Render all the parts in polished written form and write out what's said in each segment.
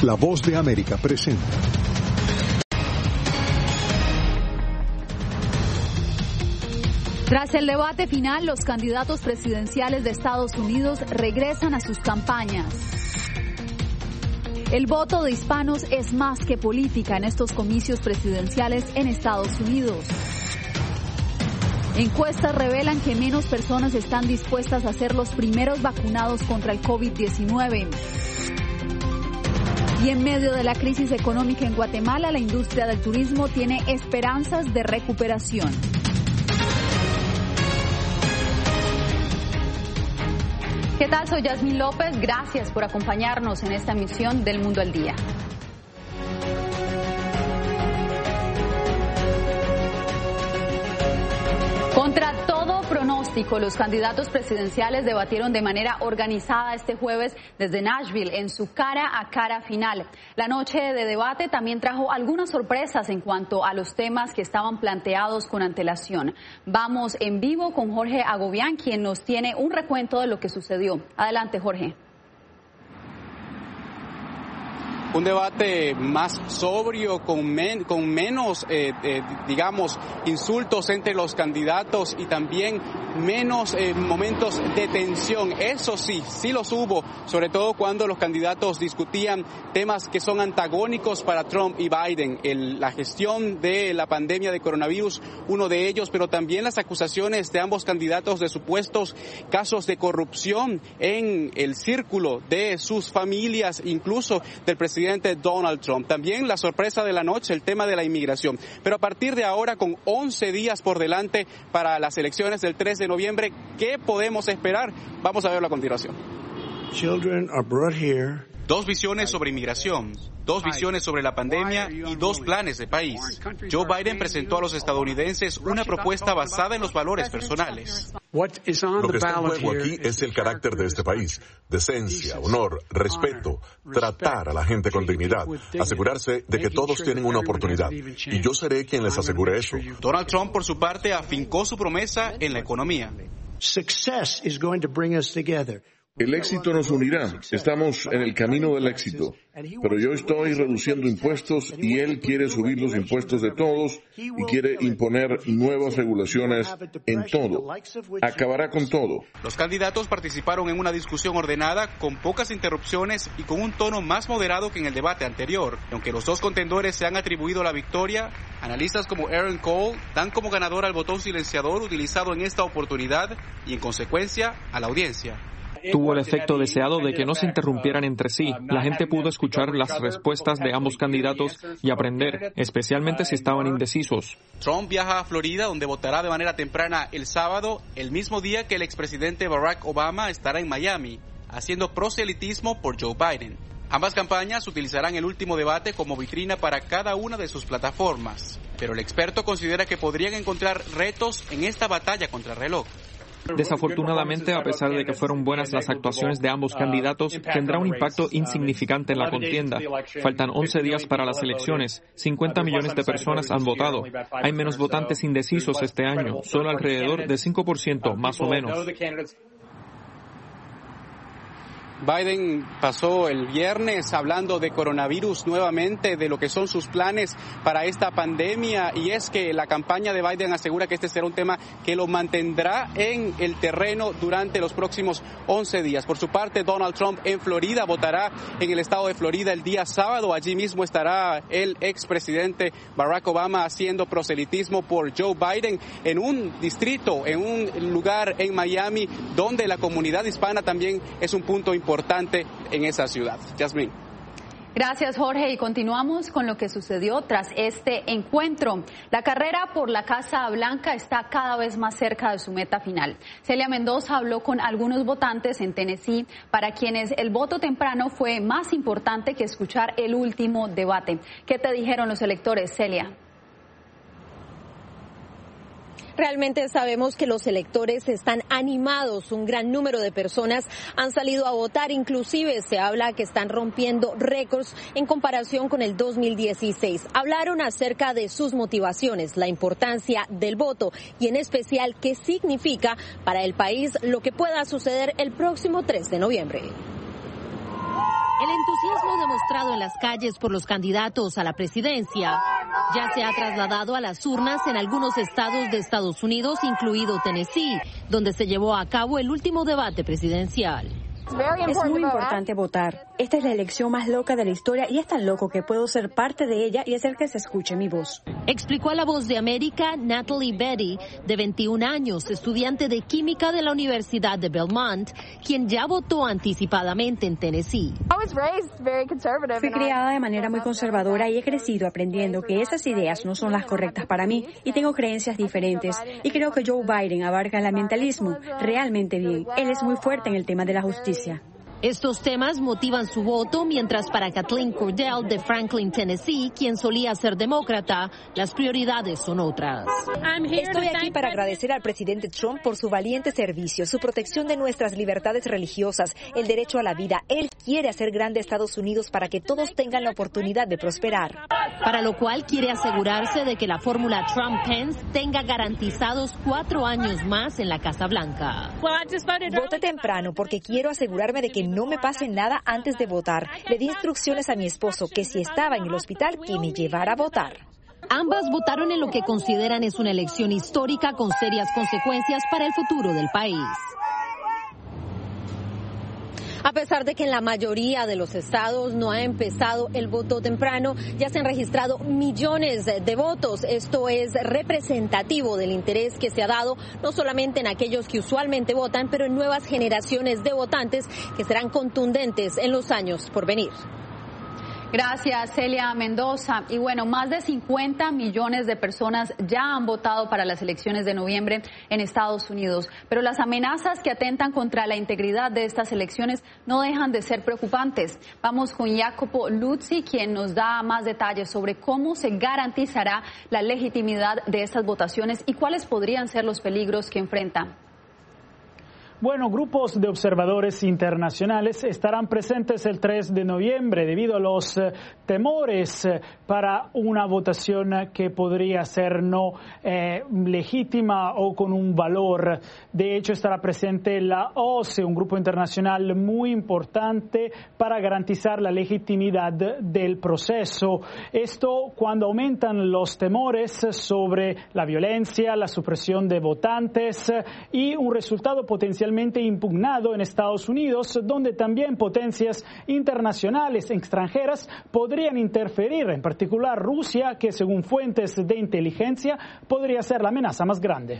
La Voz de América presenta. Tras el debate final, los candidatos presidenciales de Estados Unidos regresan a sus campañas. El voto de hispanos es más que política en estos comicios presidenciales en Estados Unidos. Encuestas revelan que menos personas están dispuestas a ser los primeros vacunados contra el COVID-19. Y en medio de la crisis económica en Guatemala, la industria del turismo tiene esperanzas de recuperación. ¿Qué tal? Soy Yasmín López. Gracias por acompañarnos en esta emisión del Mundo al Día. Contra todo pronóstico, los candidatos presidenciales debatieron de manera organizada este jueves desde Nashville en su cara a cara final. La noche de debate también trajo algunas sorpresas en cuanto a los temas que estaban planteados con antelación. Vamos en vivo con Jorge Agobián, quien nos tiene un recuento de lo que sucedió. Adelante, Jorge. Un debate más sobrio, con menos, digamos, insultos entre los candidatos y también menos momentos de tensión. Eso sí los hubo, sobre todo cuando los candidatos discutían temas que son antagónicos para Trump y Biden. La gestión de la pandemia de coronavirus, uno de ellos, pero también las acusaciones de ambos candidatos de supuestos casos de corrupción en el círculo de sus familias, incluso del presidente Donald Trump. También la sorpresa de la noche, el tema de la inmigración. Pero a partir de ahora, con 11 días por delante para las elecciones del 3 de noviembre, ¿qué podemos esperar? Vamos a verlo a continuación. Dos visiones sobre inmigración, dos visiones sobre la pandemia y dos planes de país. Joe Biden presentó a los estadounidenses una propuesta basada en los valores personales. Lo que está en juego aquí es el carácter de este país. Decencia, honor, respeto, tratar a la gente con dignidad, asegurarse de que todos tienen una oportunidad. Y yo seré quien les asegure eso. Donald Trump, por su parte, afincó su promesa en la economía. El éxito nos unirá. Estamos en el camino del éxito. Pero yo estoy reduciendo impuestos y él quiere subir los impuestos de todos y quiere imponer nuevas regulaciones en todo. Acabará con todo. Los candidatos participaron en una discusión ordenada, con pocas interrupciones y con un tono más moderado que en el debate anterior. Aunque los dos contendores se han atribuido la victoria, analistas como Aaron Cole dan como ganador al botón silenciador utilizado en esta oportunidad y, en consecuencia, a la audiencia. Tuvo el efecto deseado de que no se interrumpieran entre sí. La gente pudo escuchar las respuestas de ambos candidatos y aprender, especialmente si estaban indecisos. Trump viaja a Florida, donde votará de manera temprana el sábado, el mismo día que el expresidente Barack Obama estará en Miami, haciendo proselitismo por Joe Biden. Ambas campañas utilizarán el último debate como vitrina para cada una de sus plataformas, pero el experto considera que podrían encontrar retos en esta batalla contra el reloj. Desafortunadamente, a pesar de que fueron buenas las actuaciones de ambos candidatos, tendrá un impacto insignificante en la contienda. Faltan 11 días para las elecciones. 50 millones de personas han votado. Hay menos votantes indecisos este año, solo alrededor de 5%, más o menos. Biden pasó el viernes hablando de coronavirus nuevamente, de lo que son sus planes para esta pandemia, y es que la campaña de Biden asegura que este será un tema que lo mantendrá en el terreno durante los próximos 11 días. Por su parte, Donald Trump en Florida votará en el estado de Florida el día sábado. Allí mismo estará el expresidente Barack Obama haciendo proselitismo por Joe Biden en un distrito, en un lugar en Miami, donde la comunidad hispana también es un punto importante en esa ciudad. Yasmín. Gracias, Jorge, y continuamos con lo que sucedió tras este encuentro. La carrera por la Casa Blanca está cada vez más cerca de su meta final. Celia Mendoza habló con algunos votantes en Tennessee para quienes el voto temprano fue más importante que escuchar el último debate. ¿Qué te dijeron los electores, Celia? Realmente sabemos que los electores están animados, un gran número de personas han salido a votar, inclusive se habla que están rompiendo récords en comparación con el 2016. Hablaron acerca de sus motivaciones, la importancia del voto y en especial qué significa para el país lo que pueda suceder el próximo 3 de noviembre. El entusiasmo demostrado en las calles por los candidatos a la presidencia ya se ha trasladado a las urnas en algunos estados de Estados Unidos, incluido Tennessee, donde se llevó a cabo el último debate presidencial. Es muy importante votar. Esta es la elección más loca de la historia y es tan loco que puedo ser parte de ella y hacer que se escuche mi voz. Explicó a La Voz de América Natalie Betty, de 21 años, estudiante de química de la Universidad de Belmont, quien ya votó anticipadamente en Tennessee. Fui criada de manera muy conservadora y he crecido aprendiendo que esas ideas no son las correctas para mí y tengo creencias diferentes. Y creo que Joe Biden abarca el ambientalismo realmente bien. Él es muy fuerte en el tema de la justicia. Estos temas motivan su voto, mientras para Kathleen Cordell de Franklin, Tennessee, quien solía ser demócrata, las prioridades son otras. Estoy aquí para agradecer al presidente Trump por su valiente servicio, su protección de nuestras libertades religiosas, el derecho a la vida. Él quiere hacer grande Estados Unidos para que todos tengan la oportunidad de prosperar. Para lo cual quiere asegurarse de que la fórmula Trump-Pence tenga garantizados 4 años más en la Casa Blanca. Voté temprano porque quiero asegurarme de que no me pase nada antes de votar. Le di instrucciones a mi esposo que si estaba en el hospital, que me llevara a votar. Ambas votaron en lo que consideran es una elección histórica con serias consecuencias para el futuro del país. A pesar de que en la mayoría de los estados no ha empezado el voto temprano, ya se han registrado millones de votos. Esto es representativo del interés que se ha dado no solamente en aquellos que usualmente votan, pero en nuevas generaciones de votantes que serán contundentes en los años por venir. Gracias, Celia Mendoza. Y bueno, más de 50 millones de personas ya han votado para las elecciones de noviembre en Estados Unidos. Pero las amenazas que atentan contra la integridad de estas elecciones no dejan de ser preocupantes. Vamos con Jacopo Luzzi, quien nos da más detalles sobre cómo se garantizará la legitimidad de estas votaciones y cuáles podrían ser los peligros que enfrentan. Bueno, grupos de observadores internacionales estarán presentes el 3 de noviembre debido a los temores para una votación que podría ser no legítima o con un valor. De hecho, estará presente la OSCE, un grupo internacional muy importante para garantizar la legitimidad del proceso. Esto cuando aumentan los temores sobre la violencia, la supresión de votantes y un resultado potencialmente impugnado en Estados Unidos, donde también potencias internacionales extranjeras podrían interferir, en particular Rusia, que según fuentes de inteligencia podría ser la amenaza más grande.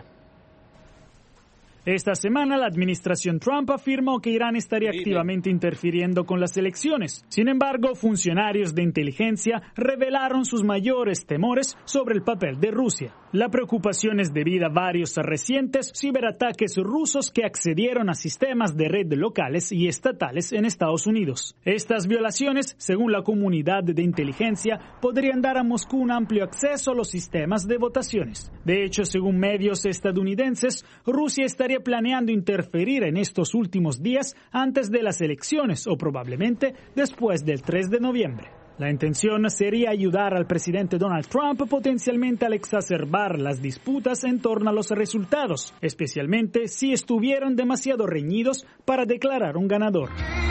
Esta semana la administración Trump afirmó que Irán estaría activamente interfiriendo con las elecciones. Sin embargo, funcionarios de inteligencia revelaron sus mayores temores sobre el papel de Rusia. La preocupación es debida a varios recientes ciberataques rusos que accedieron a sistemas de red locales y estatales en Estados Unidos. Estas violaciones, según la comunidad de inteligencia, podrían dar a Moscú un amplio acceso a los sistemas de votaciones. De hecho, según medios estadounidenses, Rusia estaría planeando interferir en estos últimos días antes de las elecciones o probablemente después del 3 de noviembre. La intención sería ayudar al presidente Donald Trump potencialmente al exacerbar las disputas en torno a los resultados, especialmente si estuvieran demasiado reñidos para declarar un ganador.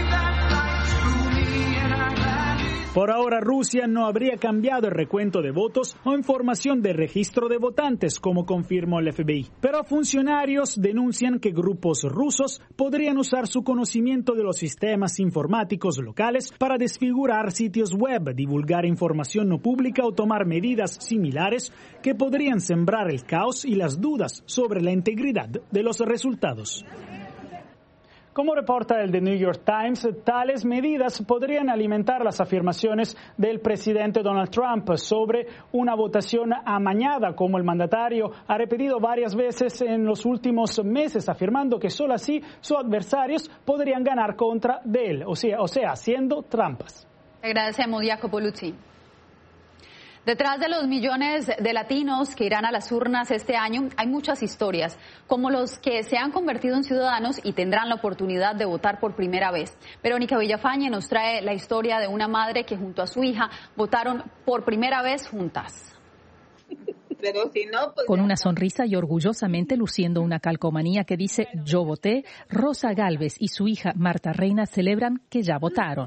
Por ahora, Rusia no habría cambiado el recuento de votos o información de registro de votantes, como confirmó el FBI. Pero funcionarios denuncian que grupos rusos podrían usar su conocimiento de los sistemas informáticos locales para desfigurar sitios web, divulgar información no pública o tomar medidas similares que podrían sembrar el caos y las dudas sobre la integridad de los resultados. Como reporta el The New York Times, tales medidas podrían alimentar las afirmaciones del presidente Donald Trump sobre una votación amañada, como el mandatario ha repetido varias veces en los últimos meses, afirmando que solo así sus adversarios podrían ganar contra de él, o sea, haciendo trampas. Agradecemos, Jacopo Luzzi. Detrás de los millones de latinos que irán a las urnas este año hay muchas historias, como los que se han convertido en ciudadanos y tendrán la oportunidad de votar por primera vez. Verónica Villafañe nos trae la historia de una madre que junto a su hija votaron por primera vez juntas. Pero si no, pues con una sonrisa y orgullosamente luciendo una calcomanía que dice "Yo voté", Rosa Gálvez y su hija Marta Reina celebran que ya votaron.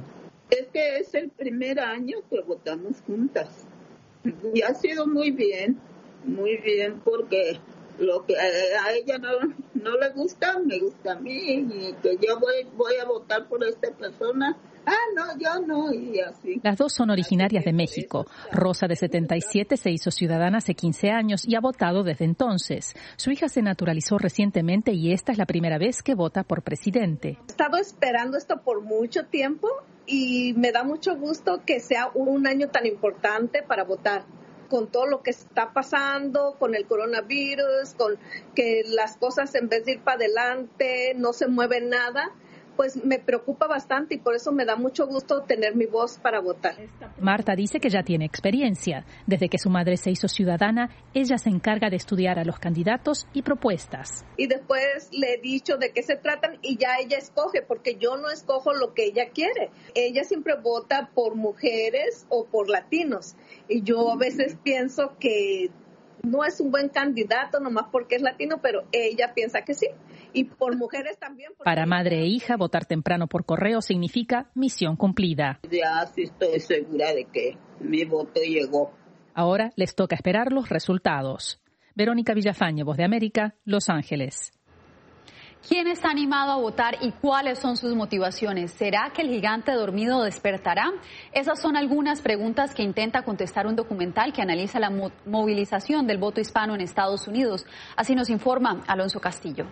Es que es el primer año que votamos juntas y ha sido muy bien porque lo que a ella no le gusta, me gusta a mí, y que yo voy a votar por esta persona. No, yo no, y así. Las dos son originarias de México. Rosa, de 77, se hizo ciudadana hace 15 años y ha votado desde entonces. Su hija se naturalizó recientemente y esta es la primera vez que vota por presidente. He estado esperando esto por mucho tiempo y me da mucho gusto que sea un año tan importante para votar. Con todo lo que está pasando, con el coronavirus, con que las cosas en vez de ir para adelante no se mueve nada, pues me preocupa bastante y por eso me da mucho gusto tener mi voz para votar. Marta dice que ya tiene experiencia. Desde que su madre se hizo ciudadana, ella se encarga de estudiar a los candidatos y propuestas. Y después le he dicho de qué se tratan y ya ella escoge, porque yo no escojo lo que ella quiere. Ella siempre vota por mujeres o por latinos. Y yo a veces pienso que no es un buen candidato nomás porque es latino, pero ella piensa que sí. Y por mujeres también. Para madre e hija, votar temprano por correo significa misión cumplida. Ya sí estoy segura de que mi voto llegó. Ahora les toca esperar los resultados. Verónica Villafañe, Voz de América, Los Ángeles. ¿Quién está animado a votar y cuáles son sus motivaciones? ¿Será que el gigante dormido despertará? Esas son algunas preguntas que intenta contestar un documental que analiza la movilización del voto hispano en Estados Unidos. Así nos informa Alonso Castillo.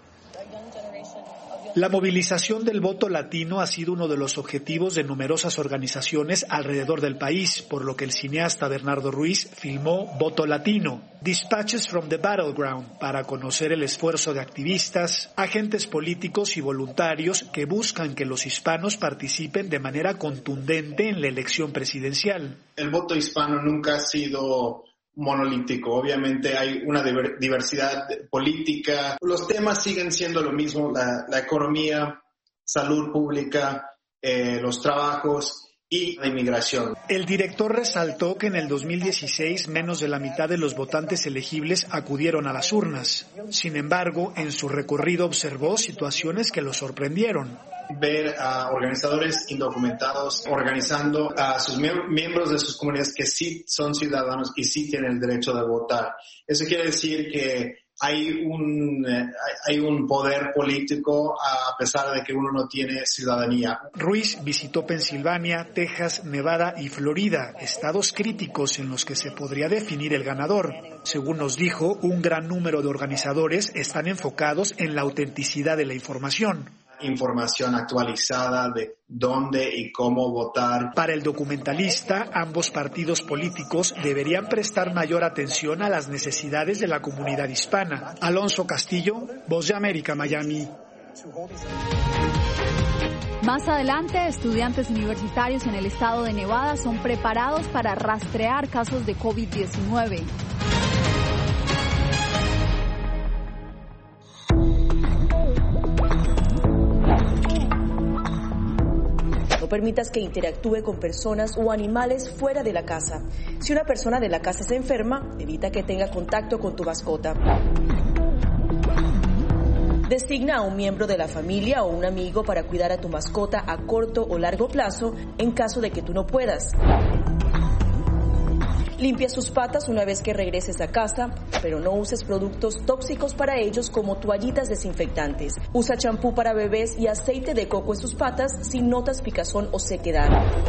La movilización del voto latino ha sido uno de los objetivos de numerosas organizaciones alrededor del país, por lo que el cineasta Bernardo Ruiz filmó Voto Latino, Dispatches from the Battleground, para conocer el esfuerzo de activistas, agentes políticos y voluntarios que buscan que los hispanos participen de manera contundente en la elección presidencial. El voto hispano nunca ha sido monolítico. Obviamente hay una diversidad política. Los temas siguen siendo lo mismo, la economía, salud pública, los trabajos y la inmigración. El director resaltó que en el 2016 menos de la mitad de los votantes elegibles acudieron a las urnas. Sin embargo, en su recorrido observó situaciones que lo sorprendieron. Ver a organizadores indocumentados organizando a sus miembros de sus comunidades que sí son ciudadanos y sí tienen el derecho de votar. Eso quiere decir que hay un poder político a pesar de que uno no tiene ciudadanía. Ruiz visitó Pensilvania, Texas, Nevada y Florida, estados críticos en los que se podría definir el ganador. Según nos dijo, un gran número de organizadores están enfocados en la autenticidad de la información. Información actualizada de dónde y cómo votar. Para el documentalista, ambos partidos políticos deberían prestar mayor atención a las necesidades de la comunidad hispana. Alonso Castillo, Voz de América, Miami. Más adelante, estudiantes universitarios en el estado de Nevada son preparados para rastrear casos de COVID-19. No permitas que interactúe con personas o animales fuera de la casa. Si una persona de la casa se enferma, evita que tenga contacto con tu mascota. Designa a un miembro de la familia o un amigo para cuidar a tu mascota a corto o largo plazo en caso de que tú no puedas. Limpia sus patas una vez que regreses a casa, pero no uses productos tóxicos para ellos como toallitas desinfectantes. Usa champú para bebés y aceite de coco en sus patas si notas picazón o sequedad.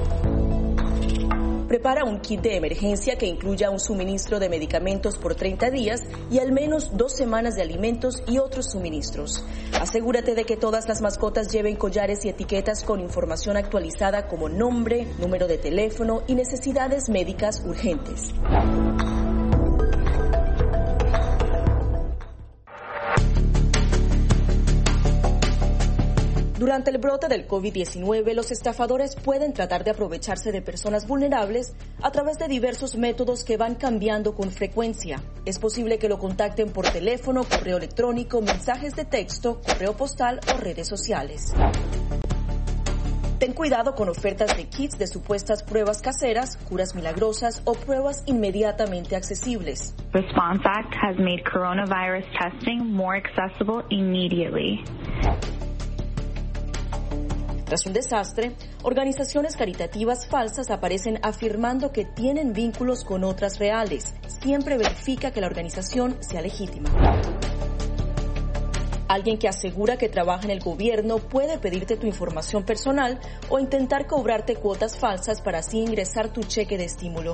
Prepara un kit de emergencia que incluya un suministro de medicamentos por 30 días y al menos 2 semanas de alimentos y otros suministros. Asegúrate de que todas las mascotas lleven collares y etiquetas con información actualizada como nombre, número de teléfono y necesidades médicas urgentes. Durante el brote del COVID-19, los estafadores pueden tratar de aprovecharse de personas vulnerables a través de diversos métodos que van cambiando con frecuencia. Es posible que lo contacten por teléfono, correo electrónico, mensajes de texto, correo postal o redes sociales. Ten cuidado con ofertas de kits de supuestas pruebas caseras, curas milagrosas o pruebas inmediatamente accesibles. Response Act has made coronavirus testing more accessible immediately. Tras un desastre, organizaciones caritativas falsas aparecen afirmando que tienen vínculos con otras reales. Siempre verifica que la organización sea legítima. Alguien que asegura que trabaja en el gobierno puede pedirte tu información personal o intentar cobrarte cuotas falsas para así ingresar tu cheque de estímulo.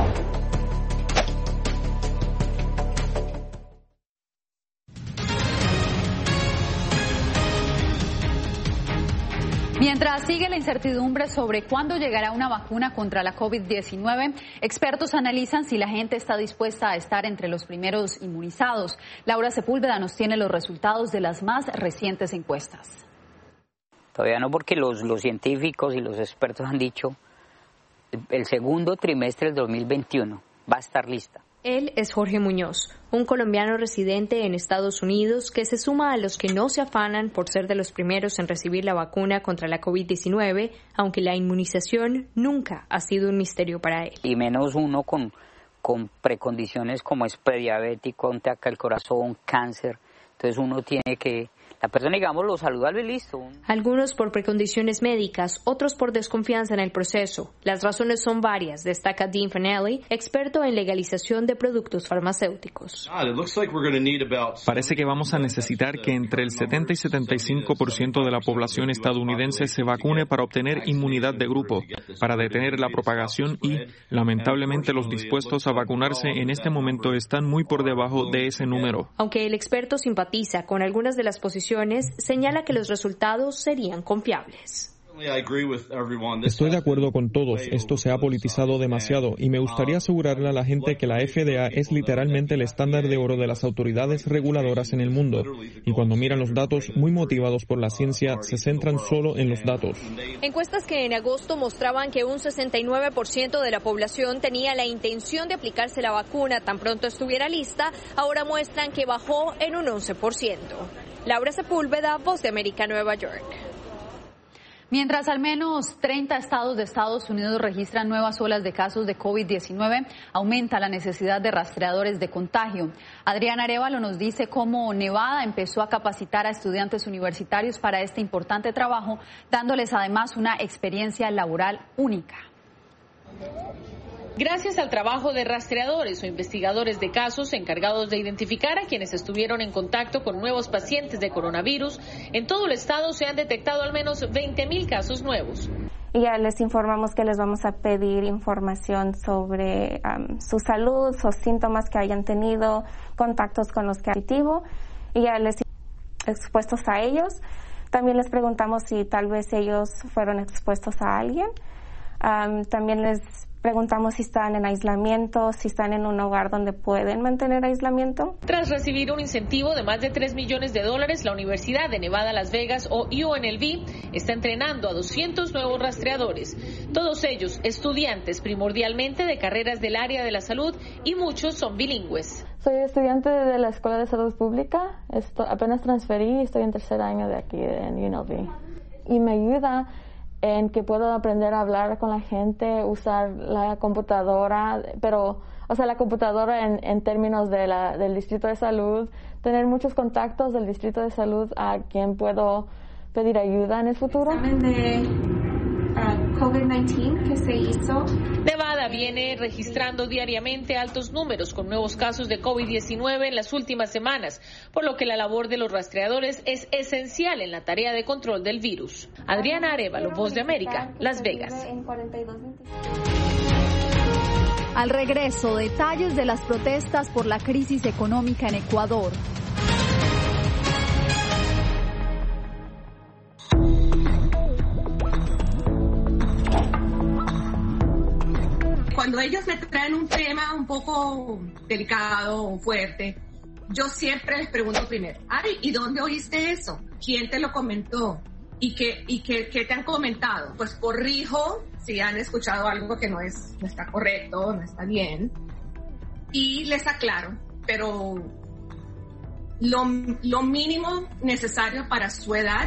Mientras sigue la incertidumbre sobre cuándo llegará una vacuna contra la COVID-19, expertos analizan si la gente está dispuesta a estar entre los primeros inmunizados. Laura Sepúlveda nos tiene los resultados de las más recientes encuestas. Todavía no, porque los científicos y los expertos han dicho el segundo trimestre del 2021 va a estar lista. Él es Jorge Muñoz, un colombiano residente en Estados Unidos que se suma a los que no se afanan por ser de los primeros en recibir la vacuna contra la COVID-19, aunque la inmunización nunca ha sido un misterio para él. Y menos uno con precondiciones como es prediabético, un ataque al corazón, cáncer. Entonces uno tiene que... La persona, digamos, lo saludable y listo. Algunos por precondiciones médicas, otros por desconfianza en el proceso. Las razones son varias, destaca Dean Fanelli, experto en legalización de productos farmacéuticos. Parece que vamos a necesitar que entre el 70 y 75% de la población estadounidense se vacune para obtener inmunidad de grupo, para detener la propagación y, lamentablemente, los dispuestos a vacunarse en este momento están muy por debajo de ese número. Aunque el experto simpatiza con algunas de las posiciones, señala que los resultados serían confiables. Estoy de acuerdo con todos. Esto se ha politizado demasiado y me gustaría asegurarle a la gente que la FDA es literalmente el estándar de oro de las autoridades reguladoras en el mundo. Y cuando miran los datos, muy motivados por la ciencia, se centran solo en los datos. Encuestas que en agosto mostraban que un 69% de la población tenía la intención de aplicarse la vacuna tan pronto estuviera lista, ahora muestran que bajó en un 11%. Laura Sepúlveda, Voz de América, Nueva York. Mientras al menos 30 estados de Estados Unidos registran nuevas olas de casos de COVID-19, aumenta la necesidad de rastreadores de contagio. Adriana Arévalo nos dice cómo Nevada empezó a capacitar a estudiantes universitarios para este importante trabajo, dándoles además una experiencia laboral única. Gracias al trabajo de rastreadores o investigadores de casos encargados de identificar a quienes estuvieron en contacto con nuevos pacientes de coronavirus, en todo el estado se han detectado al menos 20,000 casos nuevos. Y ya les informamos que les vamos a pedir información sobre su salud, sus síntomas que hayan tenido, contactos con los que han positivo, y ya les expuestos a ellos. También les preguntamos si tal vez ellos fueron expuestos a alguien. También les preguntamos si están en aislamiento, si están en un hogar donde pueden mantener aislamiento. Tras recibir un incentivo de más de $3 millones, la Universidad de Nevada, Las Vegas, o UNLV, está entrenando a 200 nuevos rastreadores. Todos ellos estudiantes primordialmente de carreras del área de la salud y muchos son bilingües. Soy estudiante de la Escuela de Salud Pública. Apenas transferí y estoy en tercer año de aquí en UNLV. Y me ayuda en que puedo aprender a hablar con la gente, usar la computadora, pero, la computadora en términos del Distrito de Salud, tener muchos contactos del Distrito de Salud a quien puedo pedir ayuda en el futuro. COVID-19 que se hizo. Nevada viene registrando diariamente altos números con nuevos casos de COVID-19 en las últimas semanas, por lo que la labor de los rastreadores es esencial en la tarea de control del virus. Adriana Arévalo, Voz de América, Las Vegas. Al regreso, detalles de las protestas por la crisis económica en Ecuador. Cuando ellos me traen un tema un poco delicado o fuerte, yo siempre les pregunto primero, ¿y dónde oíste eso? ¿Quién te lo comentó? ¿Y qué te han comentado? Pues corrijo si han escuchado algo que no está correcto, no está bien, y les aclaro, pero lo mínimo necesario para su edad.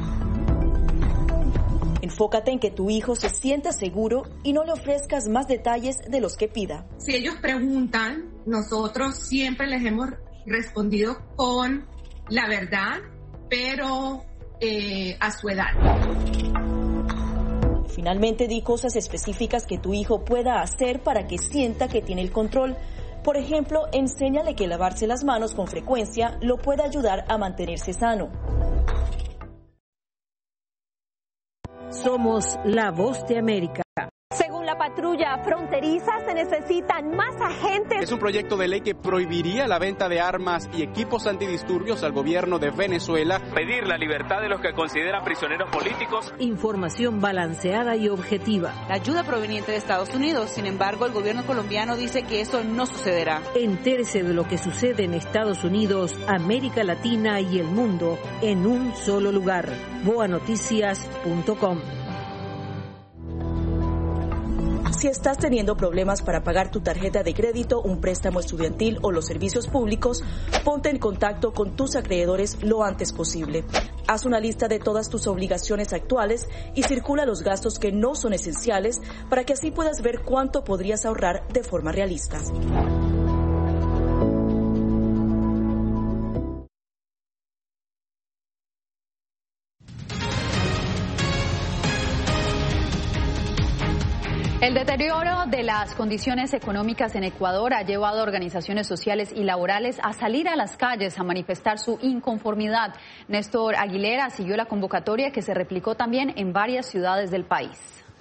Enfócate en que tu hijo se sienta seguro y no le ofrezcas más detalles de los que pida. Si ellos preguntan, nosotros siempre les hemos respondido con la verdad, pero a su edad. Finalmente, di cosas específicas que tu hijo pueda hacer para que sienta que tiene el control. Por ejemplo, enséñale que lavarse las manos con frecuencia lo puede ayudar a mantenerse sano. Somos la voz de América. Según la patrulla fronteriza, se necesitan más agentes. Es un proyecto de ley que prohibiría la venta de armas y equipos antidisturbios al gobierno de Venezuela. Pedir la libertad de los que consideran prisioneros políticos. Información balanceada y objetiva. La ayuda proveniente de Estados Unidos. Sin embargo, el gobierno colombiano dice que eso no sucederá. Entérese de lo que sucede en Estados Unidos, América Latina y el mundo en un solo lugar. boanoticias.com. Si estás teniendo problemas para pagar tu tarjeta de crédito, un préstamo estudiantil o los servicios públicos, ponte en contacto con tus acreedores lo antes posible. Haz una lista de todas tus obligaciones actuales y circula los gastos que no son esenciales para que así puedas ver cuánto podrías ahorrar de forma realista. El deterioro de las condiciones económicas en Ecuador ha llevado a organizaciones sociales y laborales a salir a las calles a manifestar su inconformidad. Néstor Aguilera siguió la convocatoria que se replicó también en varias ciudades del país.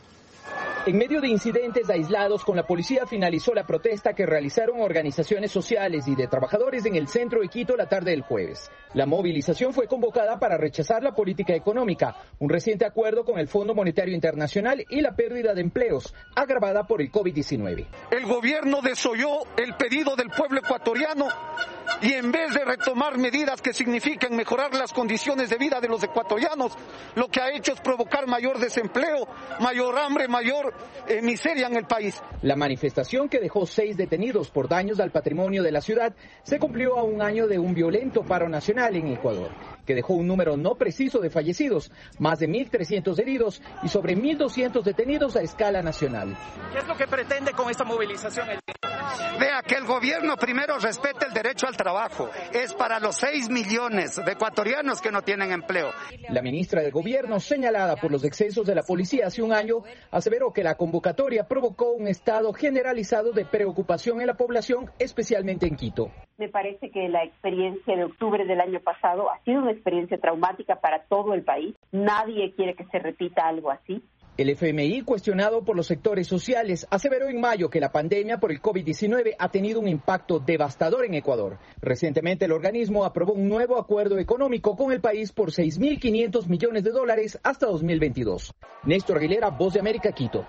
En medio de incidentes aislados con la policía, finalizó la protesta que realizaron organizaciones sociales y de trabajadores en el centro de Quito la tarde del jueves. La movilización fue convocada para rechazar la política económica, un reciente acuerdo con el Fondo Monetario Internacional y la pérdida de empleos, agravada por el COVID-19. El gobierno desoyó el pedido del pueblo ecuatoriano y en vez de retomar medidas que signifiquen mejorar las condiciones de vida de los ecuatorianos, lo que ha hecho es provocar mayor desempleo, mayor hambre, mayor miseria en el país. La manifestación, que dejó 6 detenidos por daños al patrimonio de la ciudad, se cumplió a un año de un violento paro nacional en Ecuador, que dejó un número no preciso de fallecidos, más de 1.300 heridos y sobre 1.200 detenidos a escala nacional. ¿Qué es lo que pretende con esta movilización? Vea, que el gobierno primero respete el derecho al trabajo. Es para los 6 millones de ecuatorianos que no tienen empleo. La ministra de Gobierno, señalada por los excesos de la policía hace un año, aseveró que la convocatoria provocó un estado generalizado de preocupación en la población, especialmente en Quito. Me parece que la experiencia de octubre del año pasado ha sido una experiencia traumática para todo el país. Nadie quiere que se repita algo así. El FMI, cuestionado por los sectores sociales, aseveró en mayo que la pandemia por el COVID-19 ha tenido un impacto devastador en Ecuador. Recientemente el organismo aprobó un nuevo acuerdo económico con el país por $6.500 millones hasta 2022. Néstor Aguilera, Voz de América, Quito.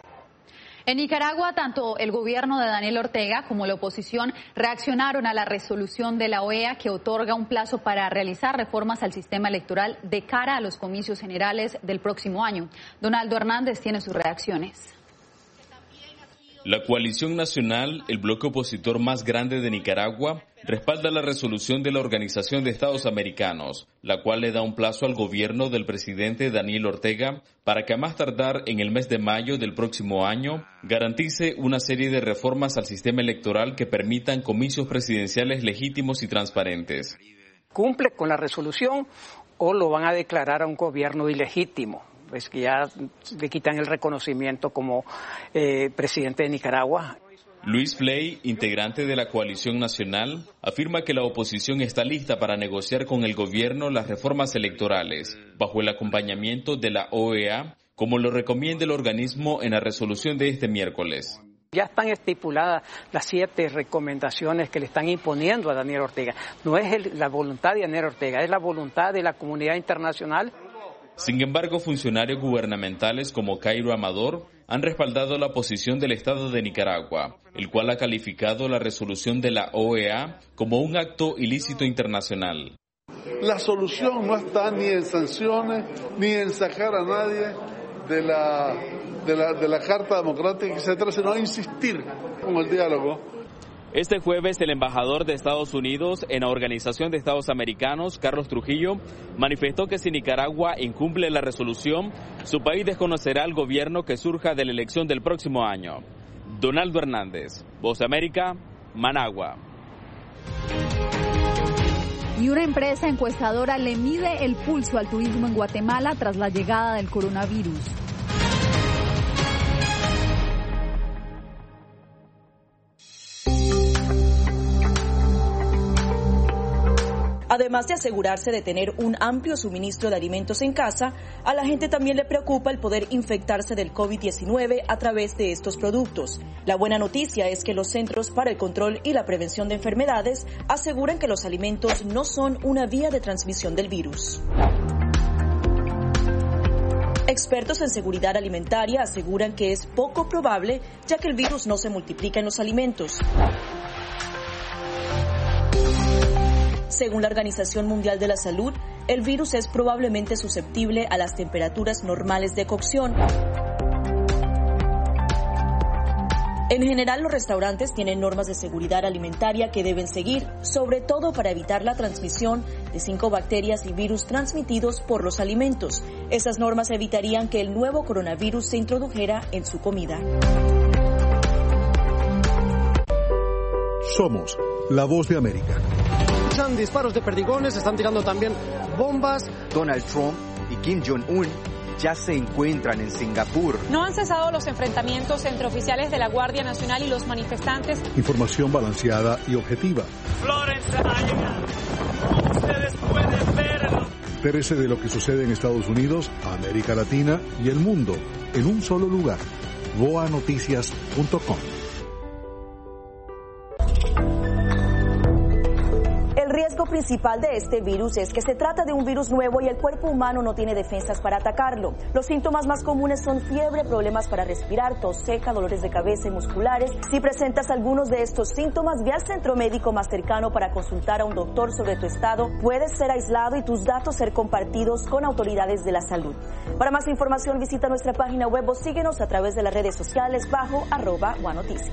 En Nicaragua, tanto el gobierno de Daniel Ortega como la oposición reaccionaron a la resolución de la OEA que otorga un plazo para realizar reformas al sistema electoral de cara a los comicios generales del próximo año. Donaldo Hernández tiene sus reacciones. La coalición nacional, el bloque opositor más grande de Nicaragua, respalda la resolución de la Organización de Estados Americanos, la cual le da un plazo al gobierno del presidente Daniel Ortega para que a más tardar en el mes de mayo del próximo año garantice una serie de reformas al sistema electoral que permitan comicios presidenciales legítimos y transparentes. ¿Cumple con la resolución o lo van a declarar a un gobierno ilegítimo? Pues que ya le quitan el reconocimiento como presidente de Nicaragua. Luis Fley, integrante de la coalición nacional, afirma que la oposición está lista para negociar con el gobierno las reformas electorales, bajo el acompañamiento de la OEA, como lo recomienda el organismo en la resolución de este miércoles. Ya están estipuladas las 7 recomendaciones que le están imponiendo a Daniel Ortega. No es la voluntad de Daniel Ortega, es la voluntad de la comunidad internacional. Sin embargo, funcionarios gubernamentales como Cairo Amador han respaldado la posición del Estado de Nicaragua, el cual ha calificado la resolución de la OEA como un acto ilícito internacional. La solución no está ni en sanciones, ni en sacar a nadie de la Carta Democrática, etcétera, sino insistir con el diálogo. Este jueves, el embajador de Estados Unidos en la Organización de Estados Americanos, Carlos Trujillo, manifestó que si Nicaragua incumple la resolución, su país desconocerá al gobierno que surja de la elección del próximo año. Donaldo Hernández, Voz de América, Managua. Y una empresa encuestadora le mide el pulso al turismo en Guatemala tras la llegada del coronavirus. Además de asegurarse de tener un amplio suministro de alimentos en casa, a la gente también le preocupa el poder infectarse del COVID-19 a través de estos productos. La buena noticia es que los Centros para el Control y la Prevención de Enfermedades aseguran que los alimentos no son una vía de transmisión del virus. Expertos en seguridad alimentaria aseguran que es poco probable, ya que el virus no se multiplica en los alimentos. Según la Organización Mundial de la Salud, el virus es probablemente susceptible a las temperaturas normales de cocción. En general, los restaurantes tienen normas de seguridad alimentaria que deben seguir, sobre todo para evitar la transmisión de 5 bacterias y virus transmitidos por los alimentos. Esas normas evitarían que el nuevo coronavirus se introdujera en su comida. Somos la voz de América. Disparos de perdigones, están tirando también bombas. Donald Trump y Kim Jong-un ya se encuentran en Singapur. No han cesado los enfrentamientos entre oficiales de la Guardia Nacional y los manifestantes. Información balanceada y objetiva. Florence ha llegado. Ustedes pueden verlo. Entérese de lo que sucede en Estados Unidos, América Latina y el mundo en un solo lugar. voanoticias.com. El riesgo principal de este virus es que se trata de un virus nuevo y el cuerpo humano no tiene defensas para atacarlo. Los síntomas más comunes son fiebre, problemas para respirar, tos seca, dolores de cabeza y musculares. Si presentas algunos de estos síntomas, ve al centro médico más cercano para consultar a un doctor sobre tu estado. Puedes ser aislado y tus datos ser compartidos con autoridades de la salud. Para más información, visita nuestra página web o síguenos a través de las redes sociales bajo @guanoticias.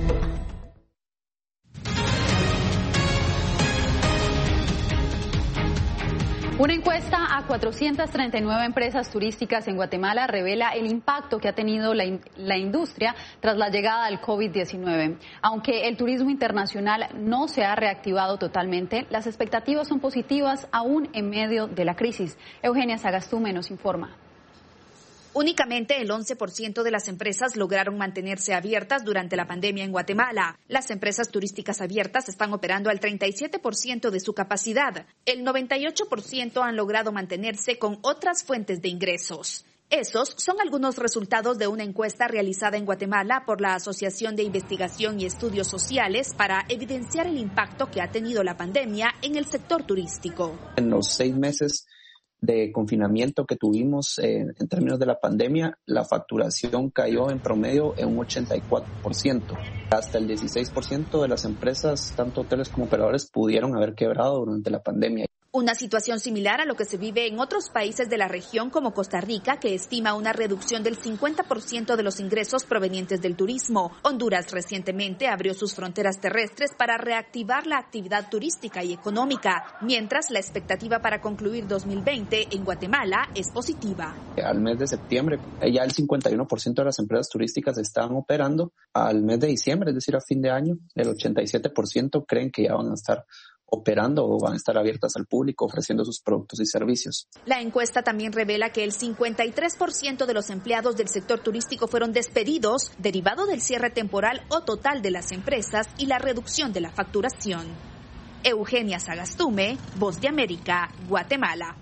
Una encuesta a 439 empresas turísticas en Guatemala revela el impacto que ha tenido la industria tras la llegada del COVID-19. Aunque el turismo internacional no se ha reactivado totalmente, las expectativas son positivas aún en medio de la crisis. Eugenia Sagastume nos informa. Únicamente el 11% de las empresas lograron mantenerse abiertas durante la pandemia en Guatemala. Las empresas turísticas abiertas están operando al 37% de su capacidad. El 98% han logrado mantenerse con otras fuentes de ingresos. Esos son algunos resultados de una encuesta realizada en Guatemala por la Asociación de Investigación y Estudios Sociales para evidenciar el impacto que ha tenido la pandemia en el sector turístico. En los 6 meses de confinamiento que tuvimos en términos de la pandemia, la facturación cayó en promedio en un 84%. Hasta el 16% de las empresas, tanto hoteles como operadores, pudieron haber quebrado durante la pandemia. Una situación similar a lo que se vive en otros países de la región como Costa Rica, que estima una reducción del 50% de los ingresos provenientes del turismo. Honduras recientemente abrió sus fronteras terrestres para reactivar la actividad turística y económica, mientras la expectativa para concluir 2020 en Guatemala es positiva. Al mes de septiembre, ya el 51% de las empresas turísticas están operando. Al mes de diciembre, es decir, a fin de año, el 87% creen que ya van a estar operando o van a estar abiertas al público ofreciendo sus productos y servicios. La encuesta también revela que el 53% de los empleados del sector turístico fueron despedidos derivado del cierre temporal o total de las empresas y la reducción de la facturación. Eugenia Sagastume, Voz de América, Guatemala.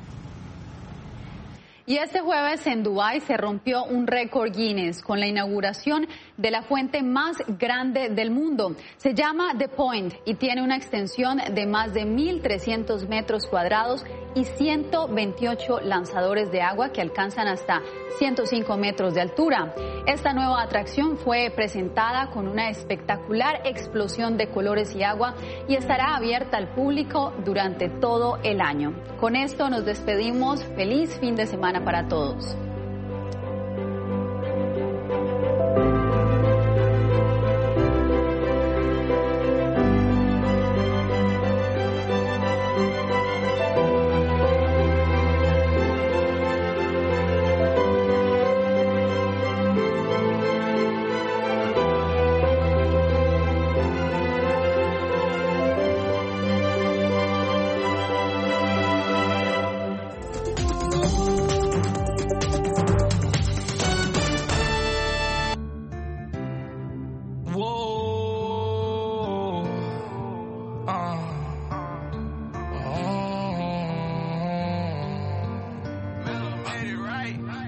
Y este jueves en Dubái se rompió un récord Guinness con la inauguración de la fuente más grande del mundo. Se llama The Point y tiene una extensión de más de 1.300 metros cuadrados y 128 lanzadores de agua que alcanzan hasta 105 metros de altura. Esta nueva atracción fue presentada con una espectacular explosión de colores y agua y estará abierta al público durante todo el año. Con esto nos despedimos. Feliz fin de semana para todos.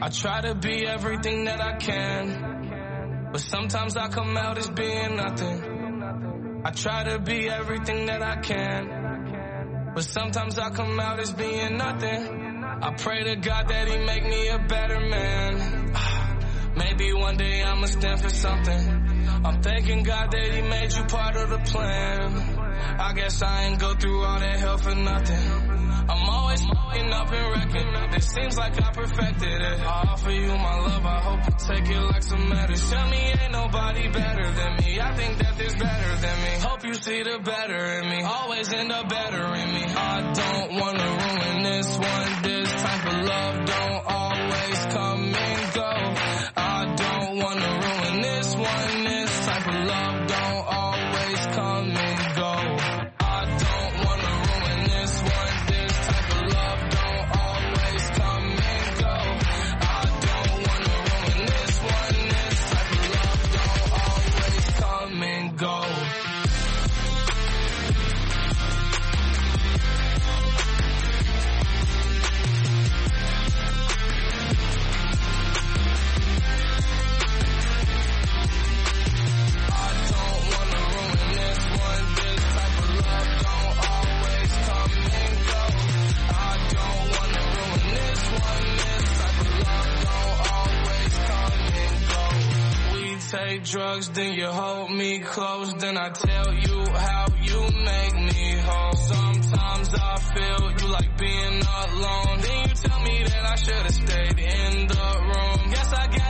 I try to be everything that I can, but sometimes I come out as being nothing. I try to be everything that I can, but sometimes I come out as being nothing. I pray to God that he make me a better man. Maybe one day I'ma stand for something. I'm thanking God that he made you part of the plan. I guess I ain't go through all that hell for nothing. I'm always f***ing up and wrecking. It seems like I perfected it. I offer you my love, I hope you take it like some medicine. Tell me ain't nobody better than me. I think that there's better than me. Hope you see the better in me. Always end up better in me. I don't wanna ruin this one. This type of love don't always come and go. I don't wanna ruin this one. This type of love don't always come and go. I don't wanna ruin this one. This type of love don't always come and go. I don't wanna ruin this one. This type of love don't always come and go. Take drugs, then you hold me close, then I tell you how you make me whole. Sometimes I feel you like being alone, then you tell me that I should've stayed in the room. Guess I got